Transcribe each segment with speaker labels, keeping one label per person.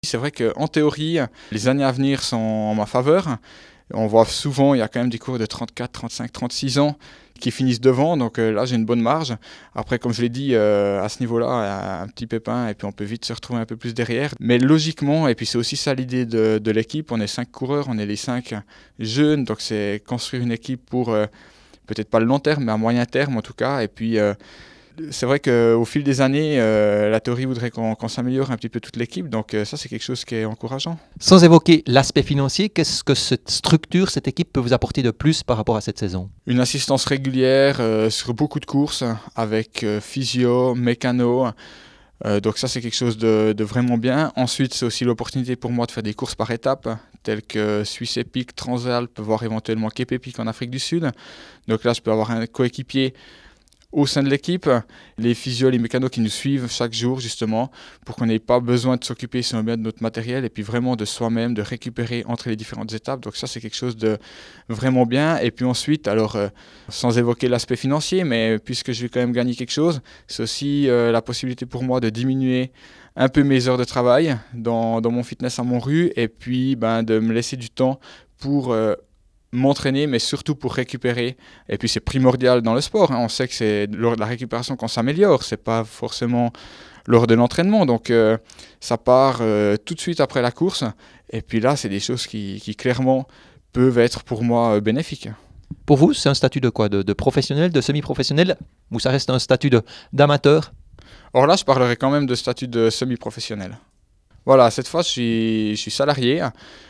Speaker 1: C'est vrai qu'en théorie, les années à venir sont en ma faveur. On voit souvent, il y a quand même des coureurs de 34, 35, 36 ans qui finissent devant, donc là j'ai une bonne marge. Après, comme je l'ai dit, à ce niveau-là, il y a un petit pépin et puis on peut vite se retrouver un peu plus derrière. Mais logiquement, et puis c'est aussi ça l'idée de l'équipe, on est 5 coureurs, on est les 5 jeunes, donc c'est construire une équipe pour peut-être pas le long terme, mais à moyen terme en tout cas. Et puis c'est vrai qu'au fil des années, la théorie voudrait qu'on s'améliore un petit peu toute l'équipe, donc ça c'est quelque chose qui est encourageant.
Speaker 2: Sans évoquer l'aspect financier, qu'est-ce que cette structure, cette équipe peut vous apporter de plus par rapport à cette saison?
Speaker 1: Une assistance régulière sur beaucoup de courses avec physio, mécano. Donc ça c'est quelque chose de vraiment bien. Ensuite c'est aussi l'opportunité pour moi de faire des courses par étapes telles que Suisse Epic, Transalpes, voire éventuellement Cape Epic en Afrique du Sud. Donc là je peux avoir un coéquipier au sein de l'équipe, les physios, les mécanos qui nous suivent chaque jour justement pour qu'on n'ait pas besoin de s'occuper si on bien de notre matériel et puis vraiment de soi-même, de récupérer entre les différentes étapes. Donc ça c'est quelque chose de vraiment bien. Et puis ensuite, alors sans évoquer l'aspect financier, mais puisque je vais quand même gagner quelque chose, c'est aussi la possibilité pour moi de diminuer un peu mes heures de travail dans mon fitness à Montru et puis de me laisser du temps pour m'entraîner, mais surtout pour récupérer. Et puis c'est primordial dans le sport, hein. On sait que c'est lors de la récupération qu'on s'améliore, c'est pas forcément lors de l'entraînement. Donc ça part tout de suite après la course. Et puis là, c'est des choses qui clairement peuvent être pour moi bénéfiques.
Speaker 2: Pour vous, c'est un statut de quoi? De professionnel, de semi-professionnel? Ou ça reste un statut d'amateur?
Speaker 1: Or là, je parlerai quand même de statut de semi-professionnel. Voilà, cette fois, je suis salarié.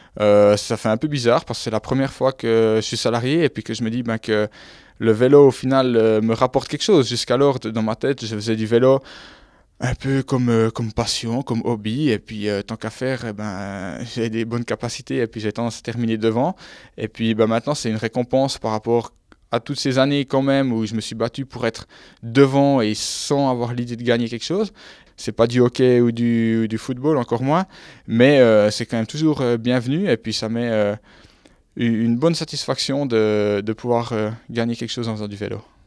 Speaker 1: Ça fait un peu bizarre parce que c'est la première fois que je suis salarié et puis que je me dis que le vélo au final me rapporte quelque chose. Jusqu'alors, dans ma tête, je faisais du vélo un peu comme passion, comme hobby. Et puis tant qu'à faire, j'ai des bonnes capacités et puis j'ai tendance à terminer devant. Et puis maintenant, c'est une récompense par rapport à toutes ces années quand même où je me suis battu pour être devant et sans avoir l'idée de gagner quelque chose. C'est pas du hockey ou du football, encore moins, mais c'est quand même toujours bienvenu et puis ça met une bonne satisfaction de pouvoir gagner quelque chose en faisant du vélo.